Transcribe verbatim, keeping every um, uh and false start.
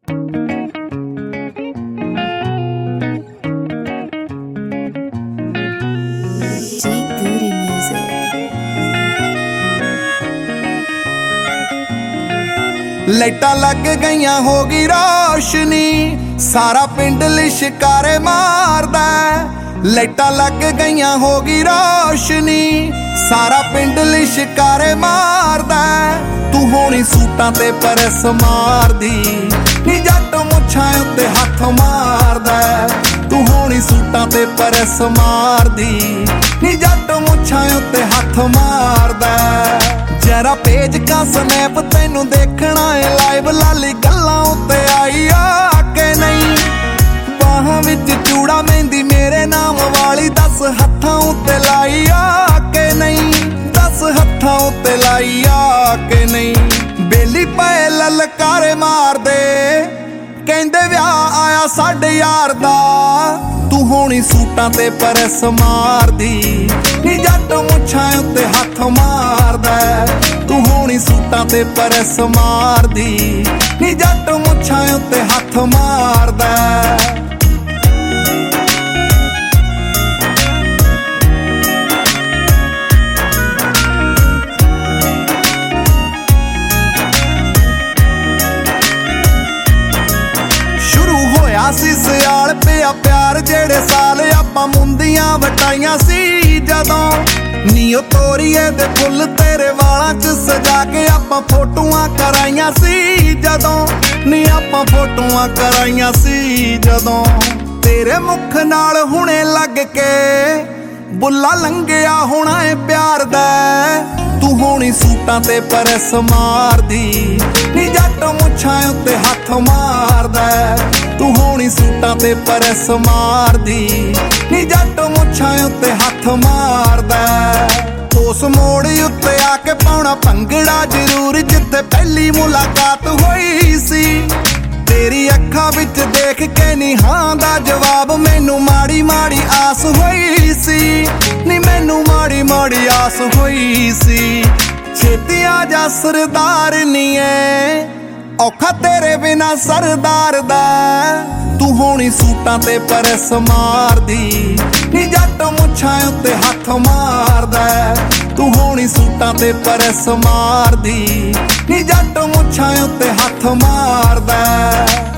ਲਾਈਟਾਂ ਲੱਗ ਗਈਆਂ ਹੋ ਗਈ ਰੋਸ਼ਨੀ, ਸਾਰਾ ਪਿੰਡ ਲਿਸ਼ਕਾਰੇ ਮਾਰਦਾ। ਲਾਈਟਾਂ ਲੱਗ ਗਈਆਂ ਹੋ ਗਈ ਰੋਸ਼ਨੀ, ਸਾਰਾ ਪਿੰਡ ਲਿਸ਼ਕਾਰੇ ਮਾਰਦਾ। ਤੂੰ ਹੋਣੀ ਸੂਟਾਂ ਤੇ ਪਰਸ ਮਾਰਦੀ, ਨੀ ਜੱਟ ਮੁੱਛਾਂ ਉੱਤੇ ਹੱਥ ਮਾਰਦਾ। ਤੂੰ ਹੋਣੀ ਸੂਟਾਂ ਤੇ ਪਰਸ ਮਾਰਦੀ, ਨੀ ਜੱਟ ਮੁੱਛਾਂ ਉੱਤੇ ਹੱਥ ਮਾਰਦਾ। ਜਰਾ ਪੇਜ ਕਾ ਸਨੈਪ ਤੈਨੂੰ ਦੇਖਣਾ ਏ ਲਾਈਵ, ਲਾਲੀ ਗੱਲਾਂ ਉੱਤੇ ਆਈ ਆ ਕੇ ਨਹੀਂ। ਬਾਹਾਂ ਵਿੱਚ ਚੂੜਾ ਮਹਿੰਦੀ ਮੇਰੇ ਨਾਮ ਵਾਲੀ, ਦਸ ਹੱਥਾਂ ਉੱਤੇ ਲਾਈ ਆ ਕੇ ਨਹੀਂ। ਦਸ ਹੱਥਾਂ ਉੱਤੇ ਲਾਈ ਆ ਕੇ ਨਹੀਂ। ਬੇਲੀ ਪਏ ਲਲਕਾਰੇ ਮਾਰਦੇ, ਕਹਿੰਦੇ ਵਿਆਹ ਆਇਆ ਸਾਡੇ ਯਾਰ ਦਾ। ਤੂੰ ਹੋਣੀ ਸੂਟਾਂ ਤੇ ਪਰਸ ਮਾਰਦੀ, ਨੀ ਜੱਟ ਮੁੱਛਾਂ ਉੱਤੇ ਹੱਥ ਮਾਰਦਾ। ਤੂੰ ਹੋਣੀ ਸੂਟਾਂ ਤੇ ਪਰਸ ਮਾਰਦੀ, ਨੀ ਜੱਟ ਮੁੱਛਾਂ ਉੱਤੇ ਹੱਥ ਮਾਰਦਾ। ਸੀ ਸਿਆਲ ਪਿਆ ਪਿਆਰ ਜਿਹੜੇ ਸਾਲ ਆਪਾਂ ਮੁੰਦੀਆਂ ਵਟਾਈਆਂ ਸੀ ਜਦੋਂ। ਨੀ ਉਹ ਤੋਰੀਏ ਦੇ ਫੁੱਲ ਤੇਰੇ ਵਾਲਾਂ 'ਚ ਸਜਾ ਕੇ ਆਪਾਂ ਫੋਟੋਆਂ ਕਰਾਈਆਂ ਸੀ ਜਦੋਂ। ਨੀ ਆਪਾਂ ਫੋਟੋਆਂ ਕਰਾਈਆਂ ਸੀ ਜਦੋਂ। ਤੇਰੇ ਮੁਖ ਨਾਲ ਹੁਣੇ ਲੱਗ ਕੇ ਬੁੱਲਾ ਲੰਘਿਆ ਹੋਣਾ ਏ ਪਿਆਰ ਦਾ। ਤੂੰ ਹੋਣੀ ਸੂਟਾਂ ਤੇ ਪਰਸ ਮਾਰਦੀ, ਨੀ ਜੱਟ ਮੁੱਛਾਂ ਉੱਤੇ ਹੱਥ ਮਾਰਦਾ। ਤੂੰ ਹੋਣੀ ਸੂਟਾਂ ਤੇ ਪਰਸ ਮਾਰਦੀ, ਨੀ ਜੱਟ ਮੁੱਛਾਂ ਉੱਤੇ ਹੱਥ ਮਾਰਦਾ। ਉਸ ਮੋੜ ਉੱਤੇ ਆ ਕੇ ਪਾਉਣਾ ਭੰਗੜਾ ਜ਼ਰੂਰ, ਜਿੱਥੇ ਪਹਿਲੀ ਮੁਲਾਕਾਤ ਹੋਈ ਸੀ। ਤੇਰੀ ਅੱਖਾਂ ਵਿੱਚ ਦੇਖ ਕੇ ਨੀ ਹਾਂ ਦਾ ਜਵਾਬ, ਮੈਨੂੰ ਮਾੜੀ ਮਾੜੀ ਆਸ ਹੋਈ ਸੀ। ਨੀ ਮੈਨੂੰ ਮਾੜੀ ਮਾੜੀ ਆਸ ਹੋਈ ਸੀ। ਛੇਤੀ ਆ ਜਾ ਸਰਦਾਰ ਨੀ ਏ, ਔਖਾ ਤੇਰੇ ਬਿਨਾ ਸਰਦਾਰ ਦਾ। ਤੂੰ ਹੋਣੀ ਸੂਟਾਂ ਤੇ ਪਰਸ ਮਾਰਦੀ, ਨੀ ਜੱਟ ਮੁੱਛਾਂ ਉੱਤੇ ਹੱਥ ਮਾਰਦਾ। ਤੂੰ ਹੋਣੀ ਸੂਟਾਂ ਤੇ ਪਰਸ ਮਾਰਦੀ, ਨੀ ਜੱਟ ਮੁੱਛਾਂ ਉੱਤੇ ਹੱਥ ਮਾਰਦਾ।